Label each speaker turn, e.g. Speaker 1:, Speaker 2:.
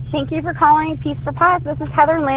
Speaker 1: Thank you for calling Peace for Pause. This is Heather Lynn.